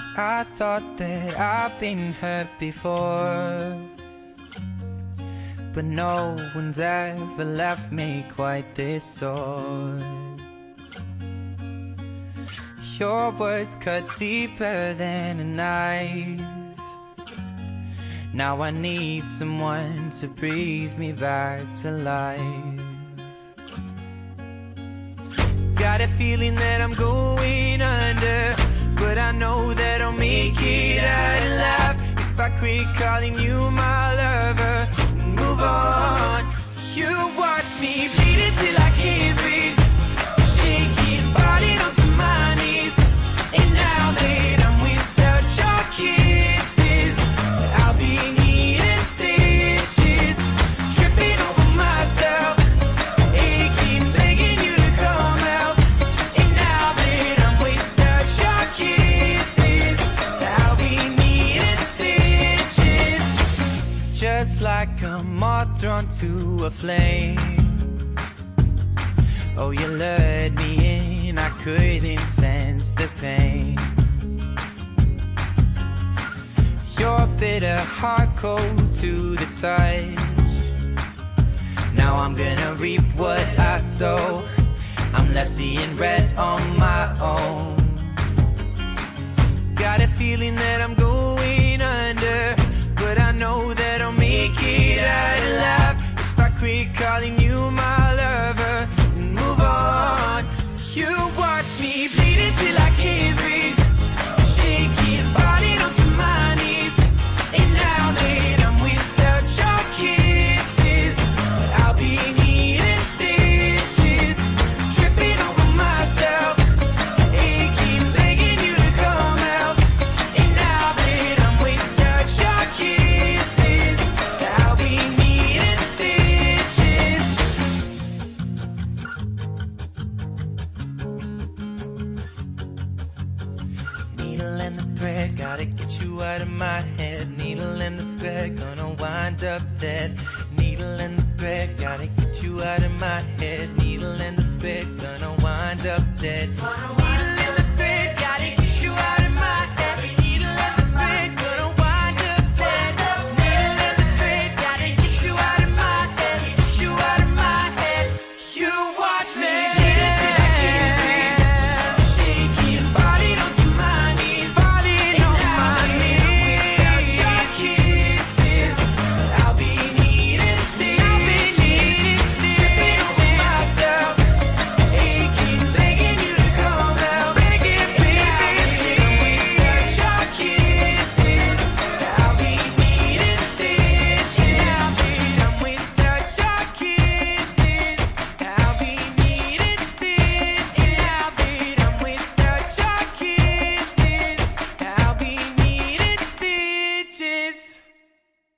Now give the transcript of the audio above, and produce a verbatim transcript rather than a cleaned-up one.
I thought that I've been hurt before, but no one's ever left me quite this sore. Your words cut deeper than a knife. Now I need someone to breathe me back to life. Got a feeling that I'm going under, but I know that I'll make it out alive if I quit calling you my lover and move on. You watch me bleed until I can't breathe, shaking, falling onto my knees. And now that I'm without your kisses, I'll be needing stitches, tripping over myself, aching, begging you to come out. And now that I'm without your kisses, I'll be needing stitches, just like a moth drawn to a flame. Oh, you lured me in, I couldn't sense the pain. Your bitter heart cold to the touch. Now I'm gonna reap what I sow. I'm left seeing red on my own. Got a feeling that I'm going under, but I know that I'll make it out alive if I quit calling you my lover and move on. You watch me bleed until I can't breathe, shaking, falling onto my knees. And now that I'm without your kisses, I'll be needing stitches, tripping over myself, aching, begging you to come out. And now that I'm without your kisses, I'll be needing stitches. Needle and the thread, gotta get you out of my head. Needle and the thread, gonna wind up dead. Needle and the thread, gotta get you out of my head. Needle and the thread, gonna wind up dead.